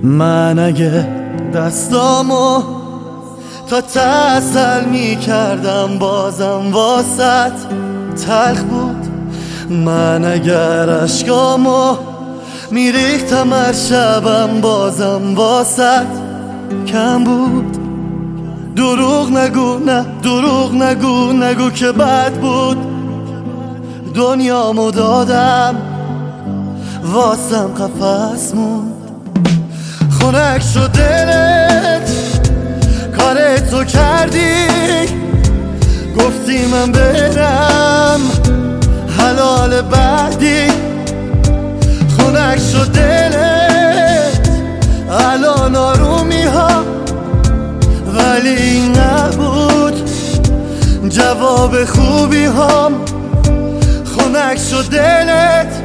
من اگه دستامو تا تسل می کردم بازم واسط تلخ بود. من اگر عشقامو می ریختم هر شبم بازم واسط کم بود. دروغ نگو، نه دروغ نگو، نگو که بد بود. دنیامو دادم واسم قفس موند. خنک شد دلت کار تو کردی، گفتی من برم حلال بعدی. خنک شد دلت الان آرومی ها، ولی این نبود جواب خوبی هم. خنک شد دلت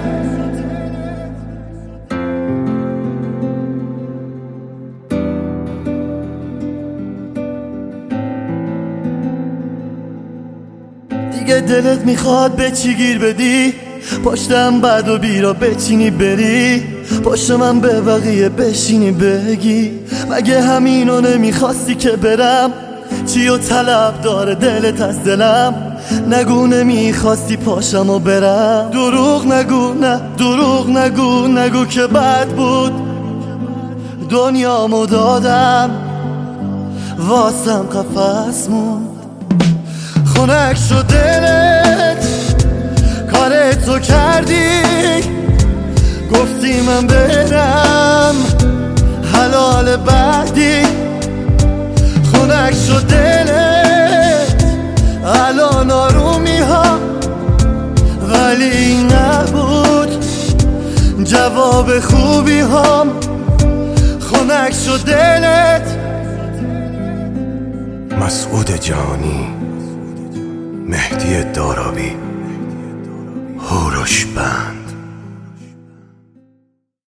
دیگه دلت میخواد به چی گیر بدی؟ پشتم بد و بیرا بچینی بری، پشت من به بقیه بشینی بگی مگه همینو نمیخواستی که برم؟ چی و طلب داره دلت از دلم؟ نگو نمیخواستی پاشم و برم. دروغ نگو، نه دروغ نگو، نگو که بد بود. دنیامو دادم واسم قفس موند. خنک شد دلت کار تو کردی، گفتی من برم حلال بعدی. خنک شد دلت الان آرومی ها، ولی این نبود جواب خوبی هم. خنک شد دلت. مسعود جانی، مهدی دارابی، هوروش بند.